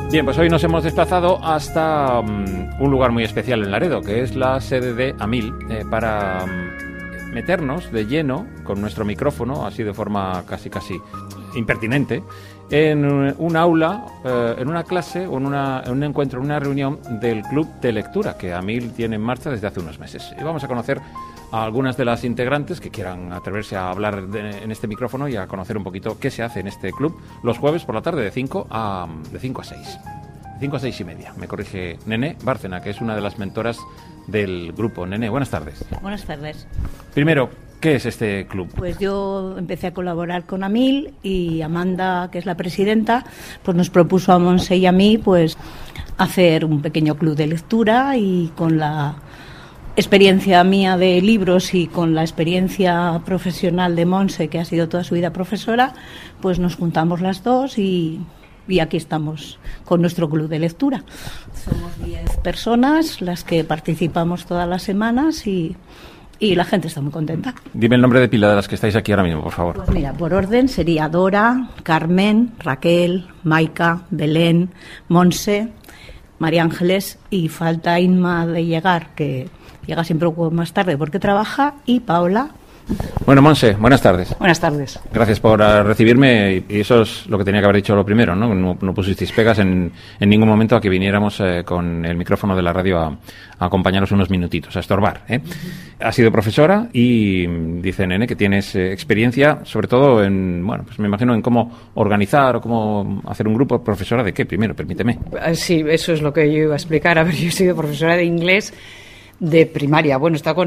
Bien, pues hoy nos hemos desplazado hasta un lugar muy especial en Laredo, que es la sede de AMIL, para meternos de lleno con nuestro micrófono, así de forma casi impertinente, en un aula, en una clase o en un encuentro, en una reunión del Club de Lectura que AMIL tiene en marcha desde hace unos meses. Y vamos a conocer a algunas de las integrantes que quieran atreverse a hablar en este micrófono y a conocer un poquito qué se hace en este club los jueves por la tarde de 5 a 6. De 5 a 6 y media. Me corrige Nené Bárcena, que es una de las mentoras del grupo. Nené, buenas tardes. Buenas tardes. Primero, ¿qué es este club? Pues yo empecé a colaborar con AMIL y Amanda, que es la presidenta, pues nos propuso a Monse y a mí pues hacer un pequeño club de lectura, y con la experiencia mía de libros y con la experiencia profesional de Monse, que ha sido toda su vida profesora, pues nos juntamos las dos y aquí estamos con nuestro club de lectura. Somos 10 personas las que participamos todas las semanas y la gente está muy contenta. Dime el nombre de pila de las que estáis aquí ahora mismo, por favor. Pues mira, por orden sería Dora, Carmen, Raquel, Maika, Belén, Monse, María Ángeles, y falta Inma de llegar, que llega siempre un poco más tarde porque trabaja, y Paola. Bueno, Monse, buenas tardes. Buenas tardes. Gracias por recibirme, y eso es lo que tenía que haber dicho lo primero, ¿no? No pusisteis pegas en ningún momento a que viniéramos con el micrófono de la radio a acompañaros unos minutitos, a estorbar, ¿eh? Has sido profesora y dice Nene que tienes experiencia, sobre todo pues me imagino en cómo organizar o cómo hacer un grupo. ¿Profesora de qué? Primero, permíteme. Sí, eso es lo que yo iba a explicar. A ver, yo he sido profesora de inglés de primaria. Bueno, he estado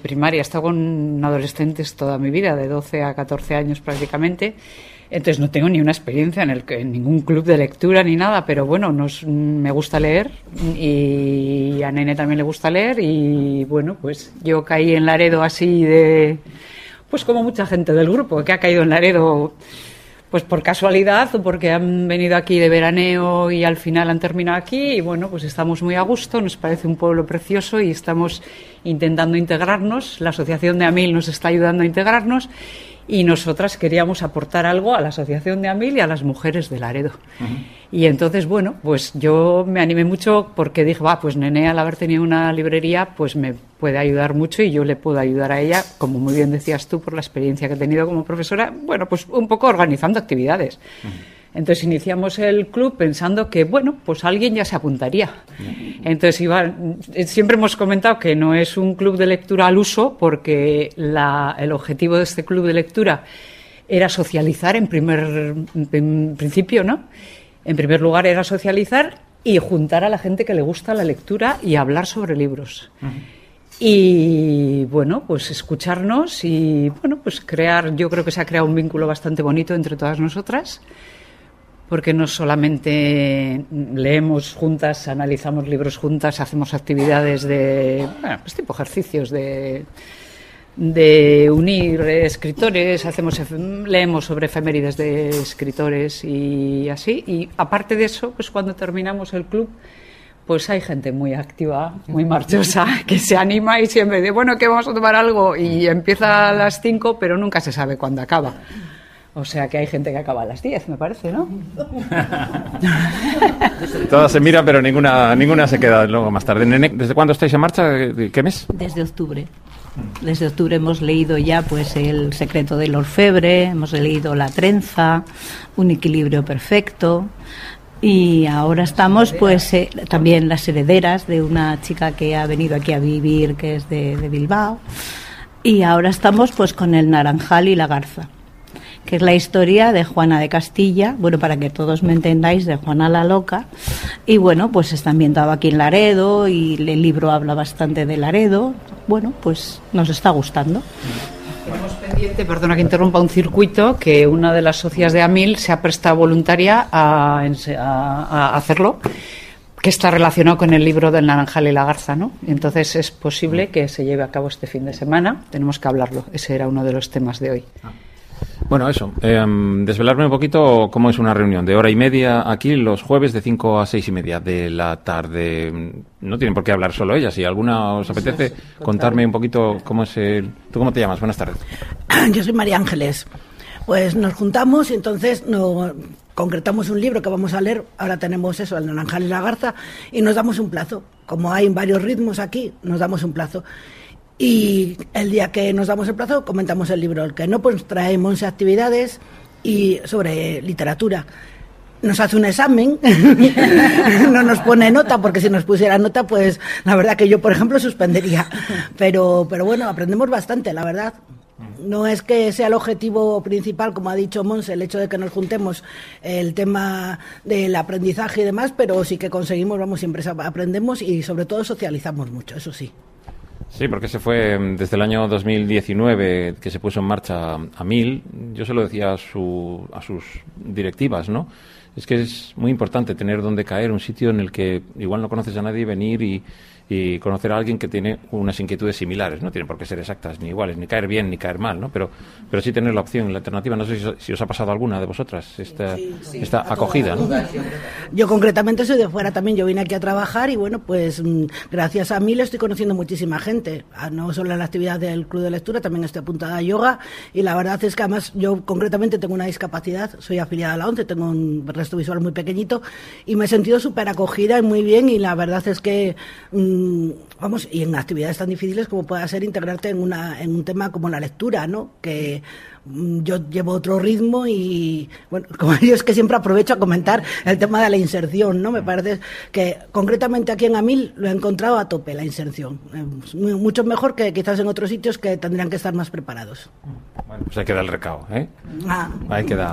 con adolescentes toda mi vida, de 12 a 14 años prácticamente. Entonces no tengo ni una experiencia en ningún club de lectura ni nada, pero bueno, me gusta leer, y a Nene también le gusta leer, y bueno, pues yo caí en Laredo así pues como mucha gente del grupo que ha caído en Laredo pues por casualidad o porque han venido aquí de veraneo y al final han terminado aquí, y bueno, pues estamos muy a gusto, nos parece un pueblo precioso y estamos intentando integrarnos. La asociación de AMIL nos está ayudando a integrarnos, y nosotras queríamos aportar algo a la asociación de AMIL y a las mujeres de Laredo. Uh-huh. Y entonces, bueno, pues yo me animé mucho porque dije, pues Nené, al haber tenido una librería, pues me puede ayudar mucho y yo le puedo ayudar a ella, como muy bien decías tú, por la experiencia que he tenido como profesora, bueno, pues un poco organizando actividades. Uh-huh. Entonces iniciamos el club pensando que, bueno, pues alguien ya se apuntaría. Entonces siempre hemos comentado que no es un club de lectura al uso, porque el objetivo de este club de lectura era socializar en principio, ¿no? En primer lugar era socializar y juntar a la gente que le gusta la lectura y hablar sobre libros. Uh-huh. Y bueno, pues escucharnos y bueno, pues yo creo que se ha creado un vínculo bastante bonito entre todas nosotras, porque no solamente leemos juntas, analizamos libros juntas, hacemos actividades pues tipo ejercicios de unir escritores, leemos sobre efemérides de escritores y así. Y aparte de eso, pues cuando terminamos el club, pues hay gente muy activa, muy marchosa, que se anima y siempre dice, bueno, que vamos a tomar algo, y empieza a las 5, pero nunca se sabe cuándo acaba. O sea que hay gente que acaba a las 10, me parece, ¿no? Todas se miran, pero ninguna se queda luego más tarde. Nene, ¿desde cuándo estáis en marcha? ¿Qué mes? Desde octubre. Desde octubre hemos leído ya pues El secreto del orfebre, hemos leído La trenza, Un equilibrio perfecto, y ahora estamos pues también Las herederas, de una chica que ha venido aquí a vivir, que es de Bilbao, y ahora estamos pues con El naranjal y la garza, que es la historia de Juana de Castilla, bueno, para que todos me entendáis, de Juana la Loca, y bueno, pues está ambientado aquí en Laredo, y el libro habla bastante de Laredo. Bueno, pues nos está gustando. Tenemos pendiente, perdona que interrumpa, un circuito que una de las socias de AMIL se ha prestado voluntaria a hacerlo, que está relacionado con el libro del naranjal y la garza, ¿no? Entonces es posible que se lleve a cabo este fin de semana, tenemos que hablarlo, ese era uno de los temas de hoy. Bueno, eso, desvelarme un poquito cómo es una reunión de hora y media aquí los jueves de 5 a 6 y media de la tarde. No tienen por qué hablar solo ellas. Si alguna os apetece contarme un poquito cómo es ¿Tú cómo te llamas? Buenas tardes. Yo soy María Ángeles. pues nos juntamos y entonces concretamos un libro que vamos a leer. Ahora tenemos eso, El Naranjal y la Garza, y nos damos un plazo. Como hay varios ritmos aquí, nos damos un plazo. Y el día que nos damos el plazo, comentamos el libro. El que no, pues traemos actividades y sobre literatura. Nos hace un examen, no nos pone nota, porque si nos pusiera nota, pues la verdad que yo, por ejemplo, suspendería. Pero bueno, aprendemos bastante, la verdad. No es que sea el objetivo principal, como ha dicho Monse, el hecho de que nos juntemos, el tema del aprendizaje y demás, pero sí que conseguimos, siempre aprendemos y sobre todo socializamos mucho, eso sí. Sí, porque se fue desde el año 2019 que se puso en marcha AMIL. Yo se lo decía a sus directivas, ¿no? Es que es muy importante tener donde caer, un sitio en el que igual no conoces a nadie, venir y conocer a alguien que tiene unas inquietudes similares. No tienen por qué ser exactas ni iguales, ni caer bien ni caer mal, ¿no? Pero sí tener la opción, la alternativa. No sé si os ha pasado alguna de vosotras esta acogida, ¿no? Yo concretamente soy de fuera también. Yo vine aquí a trabajar y bueno, pues gracias a AMIL estoy conociendo muchísima gente. No solo en la actividad del Club de Lectura, también estoy apuntada a yoga, y la verdad es que además yo concretamente tengo una discapacidad, soy afiliada a la ONCE, tengo un resto visual muy pequeñito y me he sentido súper acogida y muy bien, y la verdad es que y en actividades tan difíciles como pueda ser integrarte en un tema como la lectura, ¿no? Que yo llevo otro ritmo y, bueno, como yo es que siempre aprovecho a comentar el tema de la inserción, ¿no? Me parece que concretamente aquí en AMIL lo he encontrado a tope, la inserción. Mucho mejor que quizás en otros sitios que tendrían que estar más preparados. Bueno, pues ahí queda el recao, ¿eh? Ahí queda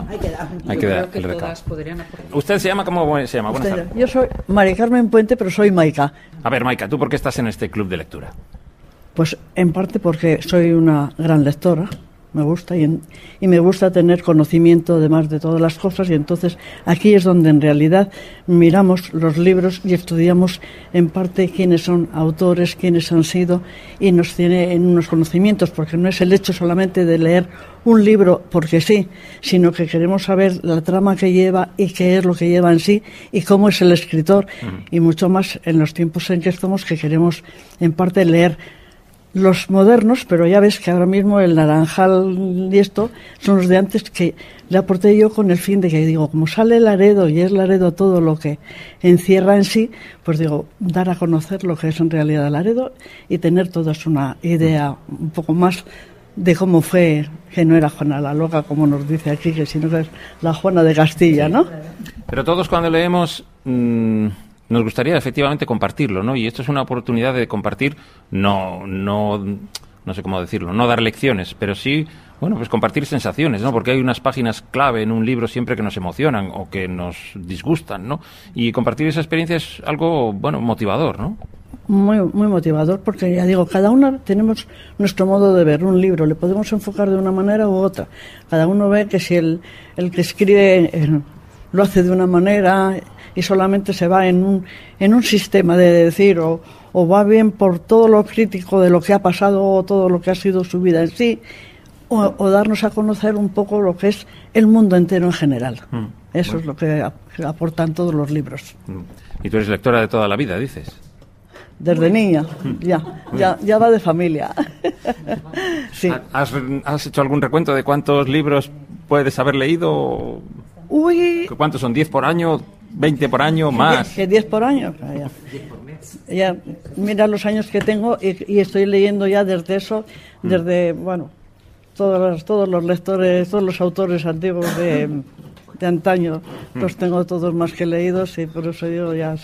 el recao. ¿Usted se llama? ¿Cómo se llama? Buenas tardes. Yo soy María Carmen Puente, pero soy Maica. A ver, Maica, ¿tú por qué estás en este club de lectura? Pues en parte porque soy una gran lectora, me gusta, y me gusta tener conocimiento además de todas las cosas, y entonces aquí es donde en realidad miramos los libros y estudiamos en parte quiénes son autores, quiénes han sido, y nos tiene en unos conocimientos, porque no es el hecho solamente de leer un libro porque sí, sino que queremos saber la trama que lleva y qué es lo que lleva en sí y cómo es el escritor, y mucho más en los tiempos en que estamos, que queremos en parte leer los modernos, pero ya ves que ahora mismo el Naranjal y esto son los de antes, que le aporté yo con el fin de que, digo, como sale Laredo y es Laredo todo lo que encierra en sí, pues digo, dar a conocer lo que es en realidad Laredo y tener todas una idea un poco más de cómo fue, que no era Juana la Loca, como nos dice aquí, que sino que es la Juana de Castilla, ¿no? Pero todos cuando leemos nos gustaría efectivamente compartirlo, ¿no? Y esto es una oportunidad de compartir, no sé cómo decirlo, no dar lecciones, pero sí, bueno, pues compartir sensaciones, ¿no? Porque hay unas páginas clave en un libro siempre que nos emocionan o que nos disgustan, ¿no? Y compartir esa experiencia es algo, bueno, motivador, ¿no? Muy, muy motivador, porque ya digo, cada uno tenemos nuestro modo de ver un libro, le podemos enfocar de una manera u otra. Cada uno ve que si el que escribe lo hace de una manera y solamente se va en un sistema de decir o va bien por todo lo crítico de lo que ha pasado o todo lo que ha sido su vida en sí, o darnos a conocer un poco lo que es el mundo entero en general. Eso es lo que aportan todos los libros. Y tú eres lectora de toda la vida, dices. Desde niña, ya va de familia. Sí. ¿Has hecho algún recuento de cuántos libros puedes haber leído? Uy. ¿Cuántos son? ¿10 por año? ¿20 por año? ¿Más? ¿Que 10 por año? Ya, mira los años que tengo y estoy leyendo ya desde bueno, todos los lectores, todos los autores antiguos de antaño, los tengo todos más que leídos, y por eso yo ya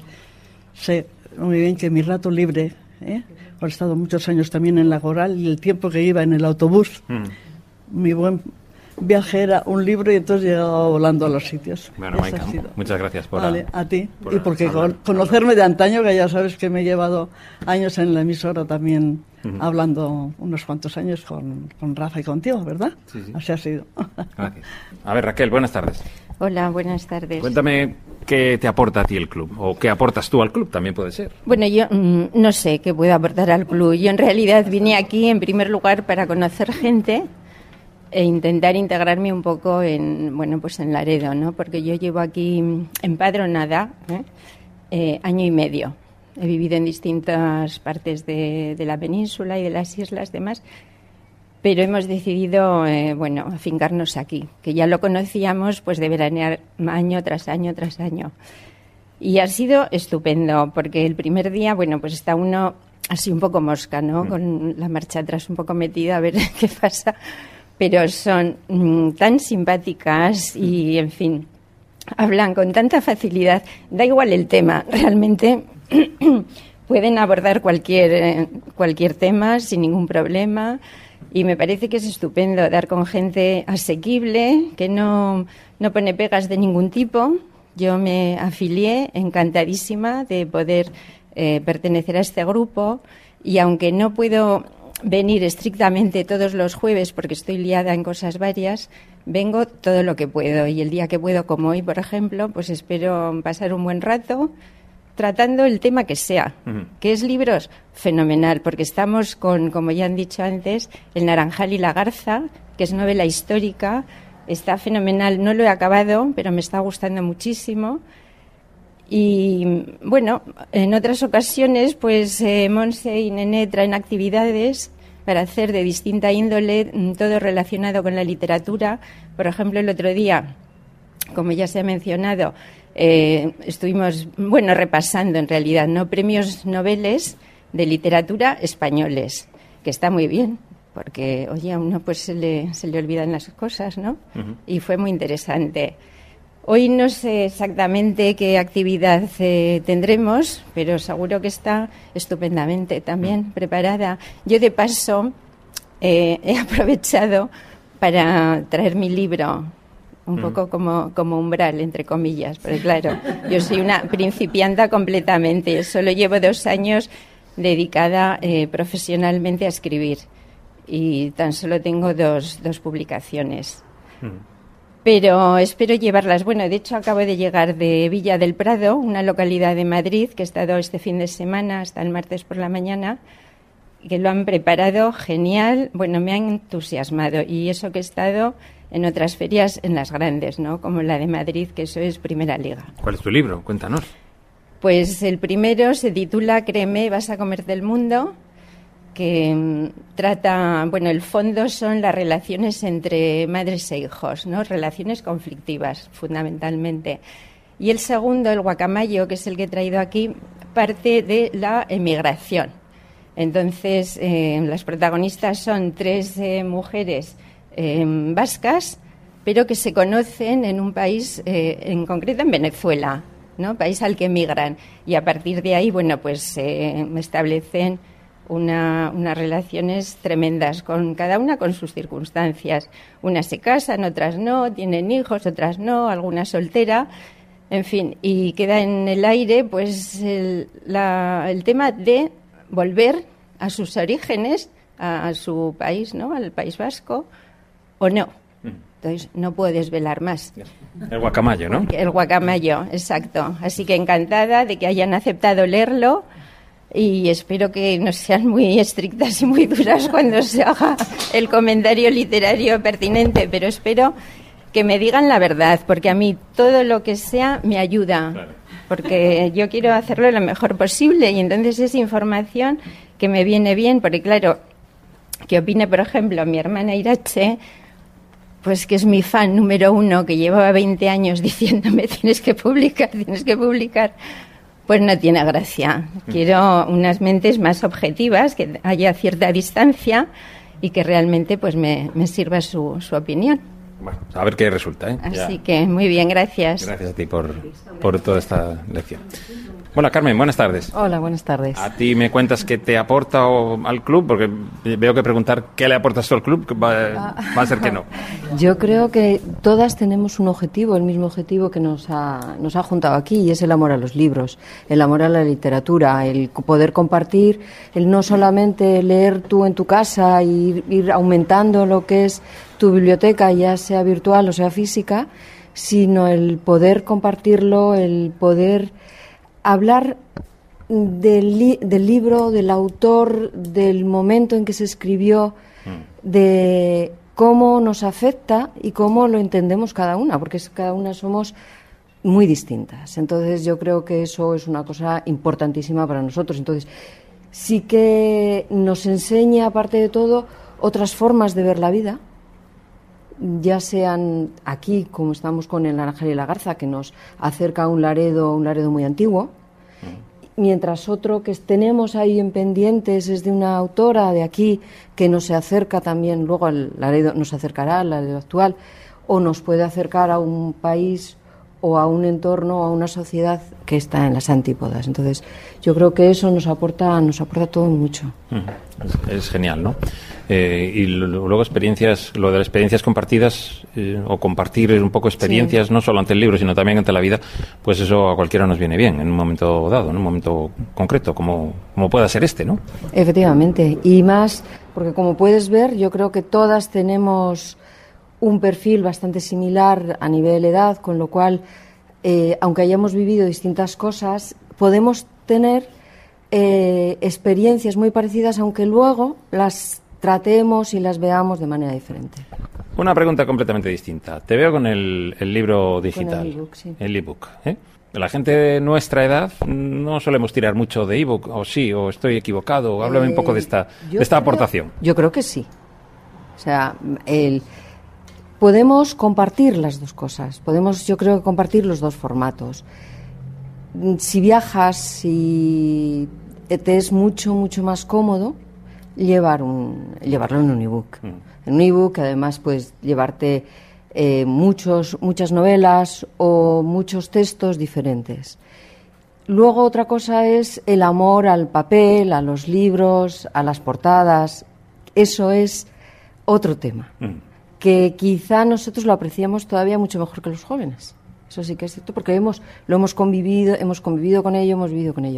sé muy bien que mi rato libre, he estado muchos años también en la Coral, y el tiempo que iba en el autobús, mi buen viaje era un libro, y entonces llegaba volando a los sitios. Bueno, Maica, muchas gracias por a ti, y porque conocerme de antaño, que ya sabes que me he llevado años en la emisora también, hablando unos cuantos años con Rafa y contigo, ¿verdad? Sí. Así ha sido. Gracias. A ver, Raquel, buenas tardes. Hola, buenas tardes. Cuéntame qué te aporta a ti el club, o qué aportas tú al club, también puede ser. Bueno, yo no sé qué puedo aportar al club. Yo en realidad vine aquí en primer lugar para conocer gente e intentar integrarme un poco en Laredo, ¿no? Porque yo llevo aquí empadronada año y medio. He vivido en distintas partes de la península y de las islas demás, pero hemos decidido, bueno, afincarnos aquí, que ya lo conocíamos, pues de veranear año tras año tras año. Y ha sido estupendo, porque el primer día, bueno, pues está uno así un poco mosca, ¿no? Con la marcha atrás un poco metida a ver qué pasa, pero son tan simpáticas y, en fin, hablan con tanta facilidad. Da igual el tema, realmente pueden abordar cualquier tema sin ningún problema. Y me parece que es estupendo dar con gente asequible, que no pone pegas de ningún tipo. Yo me afilié encantadísima de poder pertenecer a este grupo, y aunque no puedo venir estrictamente todos los jueves porque estoy liada en cosas varias, vengo todo lo que puedo, y el día que puedo, como hoy, por ejemplo, pues espero pasar un buen rato tratando el tema que sea. ¿Qué es libros? Fenomenal, porque estamos con, como ya han dicho antes, El Naranjal y la Garza, que es novela histórica. Está fenomenal, no lo he acabado, pero me está gustando muchísimo. Y bueno, en otras ocasiones, pues Monse y Nené traen actividades para hacer de distinta índole, todo relacionado con la literatura. Por ejemplo, el otro día, como ya se ha mencionado, estuvimos, bueno, repasando en realidad, ¿no?, premios Nobeles de literatura españoles, que está muy bien, porque, oye, a uno pues se le olvidan las cosas, ¿no? Y fue muy interesante. Hoy no sé exactamente qué actividad tendremos, pero seguro que está estupendamente también preparada. Yo, de paso, he aprovechado para traer mi libro, un poco como umbral, entre comillas, porque claro, yo soy una principianta completamente, solo llevo 2 años dedicada profesionalmente a escribir, y tan solo tengo dos publicaciones. Pero espero llevarlas. Bueno, de hecho acabo de llegar de Villa del Prado, una localidad de Madrid, que he estado este fin de semana hasta el martes por la mañana, que lo han preparado genial. Bueno, me han entusiasmado, y eso que he estado en otras ferias, en las grandes, ¿no?, como la de Madrid, que eso es primera liga. ¿Cuál es tu libro? Cuéntanos. Pues el primero se titula Créeme, vas a comerte el mundo, que trata, bueno, el fondo son las relaciones entre madres e hijos, ¿no?, relaciones conflictivas, fundamentalmente. Y el segundo, El Guacamayo, que es el que he traído aquí, parte de la emigración. Entonces, las protagonistas son 3 mujeres vascas, pero que se conocen en un país, en concreto en Venezuela, ¿no?, país al que emigran. Y a partir de ahí, bueno, pues establecen unas relaciones tremendas, con cada una con sus circunstancias. Unas se casan, otras no, tienen hijos, otras no, alguna soltera, en fin, y queda en el aire pues el tema de volver a sus orígenes, a su país, ¿no?, al País Vasco, o no. Entonces no puedo desvelar más. El Guacamayo, ¿no? El Guacamayo, exacto. Así que encantada de que hayan aceptado leerlo, y espero que no sean muy estrictas y muy duras cuando se haga el comentario literario pertinente, pero espero que me digan la verdad, porque a mí todo lo que sea me ayuda, claro, porque yo quiero hacerlo lo mejor posible, y entonces es información que me viene bien, porque claro, que opine, por ejemplo, mi hermana Irache, pues que es mi fan número 1, que llevaba 20 años diciéndome tienes que publicar, pues no tiene gracia. Quiero unas mentes más objetivas, que haya cierta distancia y que realmente pues me sirva su opinión. Bueno, a ver qué resulta, ¿eh? Así que muy bien, gracias. Gracias a ti por toda esta lección. Hola, Carmen, buenas tardes. Hola, buenas tardes. A ti me cuentas qué te aporta al club, porque veo que preguntar qué le aportas tú al club va a ser que no. Yo creo que todas tenemos un objetivo, el mismo objetivo que nos ha juntado aquí, y es el amor a los libros, el amor a la literatura, el poder compartir, el no solamente leer tú en tu casa y ir aumentando lo que es tu biblioteca, ya sea virtual o sea física, sino el poder compartirlo, el poder hablar del libro, del autor, del momento en que se escribió, de cómo nos afecta y cómo lo entendemos cada una, porque cada una somos muy distintas. Entonces yo creo que eso es una cosa importantísima para nosotros. Entonces sí que nos enseña, aparte de todo, otras formas de ver la vida, ya sean aquí, como estamos con El Naranjal y la Garza, que nos acerca a un Laredo muy antiguo, mientras otro que tenemos ahí en pendientes es de una autora de aquí que nos acerca también luego al Laredo, nos acercará al Laredo actual, o nos puede acercar a un país o a un entorno o a una sociedad que está en las antípodas. Entonces, yo creo que eso nos aporta todo mucho. Es genial, ¿no? Y luego experiencias, lo de las experiencias compartidas o compartir un poco experiencias, no solo ante el libro, sino también ante la vida, pues eso a cualquiera nos viene bien en un momento dado, en un momento concreto, como pueda ser este, ¿no? Efectivamente, y más, porque como puedes ver, yo creo que todas tenemos un perfil bastante similar a nivel edad, con lo cual, aunque hayamos vivido distintas cosas, podemos tener experiencias muy parecidas, aunque luego las tratemos y las veamos de manera diferente. Una pregunta completamente distinta. Te veo con el libro digital. Con el ebook, sí. El ebook, ¿eh? La gente de nuestra edad no solemos tirar mucho de ebook, o sí, o estoy equivocado. Háblame un poco de esta aportación. Yo creo que sí. O sea, podemos compartir las dos cosas. Yo creo que compartir los dos formatos. Si viajas, si te es mucho más cómodo llevarlo en un ebook. En un ebook, además, puedes llevarte muchas novelas o muchos textos diferentes. Luego otra cosa es el amor al papel, a los libros, a las portadas. Eso es otro tema, que quizá nosotros lo apreciamos todavía mucho mejor que los jóvenes. Eso sí que es cierto, porque hemos convivido con ello, hemos vivido con ello.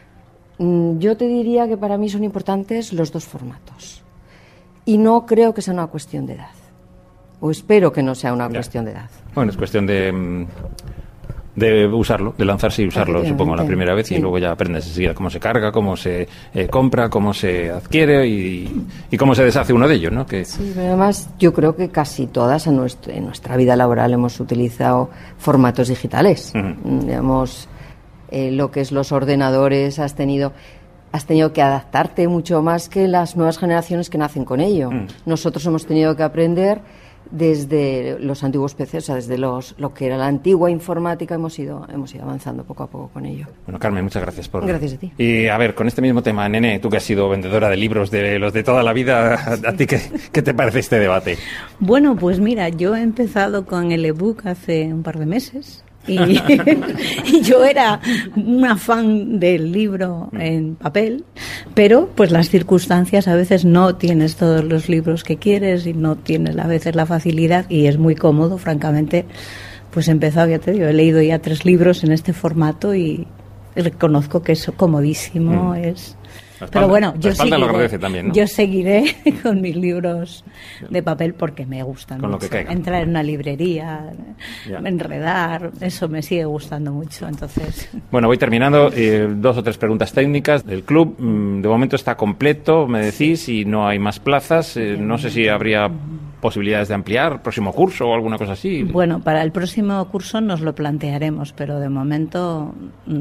Yo te diría que para mí son importantes los dos formatos. Y no creo que sea una cuestión de edad. O espero que no sea una cuestión de edad. Bueno, es cuestión de usarlo, de lanzarse y usarlo, supongo, la primera vez, sí. Y luego ya aprendes enseguida cómo se carga, cómo se compra, cómo se adquiere y cómo se deshace uno de ellos, ¿no? Sí, pero además yo creo que casi todas en nuestra vida laboral hemos utilizado formatos digitales. Digamos, lo que es los ordenadores, has tenido que adaptarte mucho más que las nuevas generaciones que nacen con ello. Nosotros hemos tenido que aprender desde los antiguos PCs, o sea, desde lo que era la antigua informática, hemos ido avanzando poco a poco con ello. Bueno, Carmen, muchas gracias Gracias a ti. Y a ver, con este mismo tema, Nene, tú que has sido vendedora de libros de los de toda la vida, ¿a ti qué te parece este debate? Bueno, pues mira, yo he empezado con el ebook hace un par de meses. Y yo era una fan del libro en papel, pero pues las circunstancias, a veces no tienes todos los libros que quieres y no tienes a veces la facilidad, y es muy cómodo, francamente. Pues he empezado, ya te digo, he leído ya 3 libros en este formato y reconozco que es comodísimo, Pero bueno, yo seguiré con mis libros de papel porque me gustan con mucho. Lo que caiga. Entrar en una librería, enredar, eso me sigue gustando mucho. Entonces, bueno, voy terminando. 2 o 3 preguntas técnicas. El club de momento está completo, me decís, y no hay más plazas. No sé si habría posibilidades de ampliar próximo curso o alguna cosa así. Bueno, para el próximo curso nos lo plantearemos, pero de momento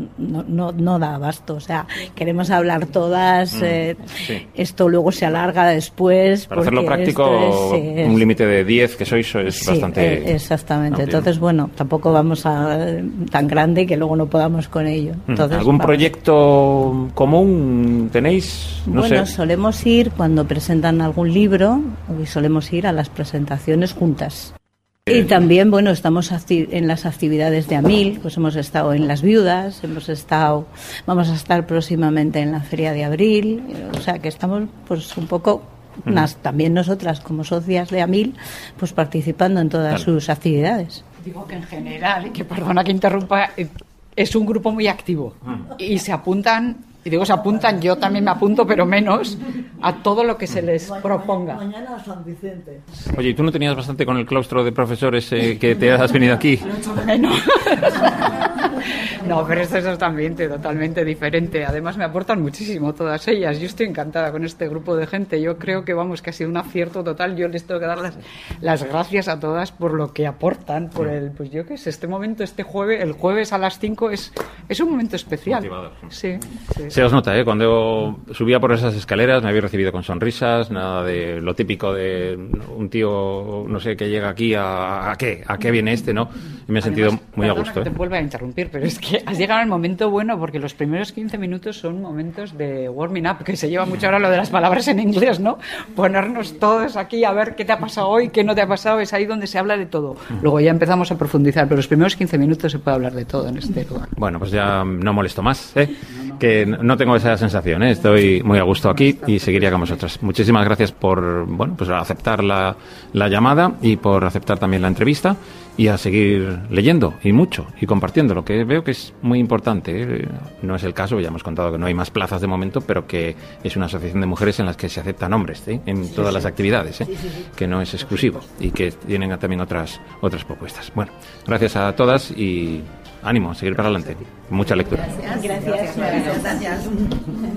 no da abasto. O sea, queremos hablar todas. Sí. Esto luego se alarga después. Para hacerlo práctico, un límite de 10 que sois es bastante. Exactamente. amplio. Entonces, bueno, tampoco vamos a tan grande que luego no podamos con ello. Entonces, ¿algún proyecto común tenéis? Bueno, solemos ir cuando presentan algún libro, y solemos ir a las presentaciones juntas. Y también, bueno, estamos en las actividades de AMIL, pues hemos estado en Las Viudas, vamos a estar próximamente en la Feria de Abril, o sea que estamos pues un poco, también nosotras como socias de AMIL, pues participando en todas sus actividades. Digo que en general, que perdona que interrumpa, es un grupo muy activo y se apuntan. Y digo, se apuntan, yo también me apunto, pero menos, a todo lo que se les proponga. Mañana a San Vicente. Oye, ¿y tú no tenías bastante con el claustro de profesores que te has venido aquí? Mucho menos. No, pero esto es otro ambiente totalmente diferente. Además, me aportan muchísimo todas ellas. Yo estoy encantada con este grupo de gente. Yo creo que, que ha sido un acierto total. Yo les tengo que dar las gracias a todas por lo que aportan, por pues yo qué sé, este momento, el jueves a las 5 es un momento especial. Motivador. Sí. Se os nota, cuando subía por esas escaleras me habéis recibido con sonrisas, nada de lo típico de un tío, no sé, que llega aquí a qué viene este, ¿no? Y me he sentido muy a gusto. Te vuelvo a interrumpir, pero es que has llegado al momento bueno, porque los primeros 15 minutos son momentos de warming up, que se lleva mucho ahora lo de las palabras en inglés, ¿no? Ponernos todos aquí a ver qué te ha pasado hoy, qué no te ha pasado, es ahí donde se habla de todo. Luego ya empezamos a profundizar, pero los primeros 15 minutos se puede hablar de todo en este lugar. Bueno, pues ya no molesto más, que no tengo esa sensación, estoy muy a gusto aquí y seguiría con vosotras. Muchísimas gracias por, bueno, pues aceptar la llamada y por aceptar también la entrevista, y a seguir leyendo y mucho y compartiendo, lo que veo que es muy importante. No es el caso, ya hemos contado que no hay más plazas de momento, pero que es una asociación de mujeres en las que se aceptan hombres en todas las actividades, que no es exclusivo y que tienen también otras propuestas. Bueno, gracias a todas y ánimo a seguir para adelante. Mucha lectura. Gracias.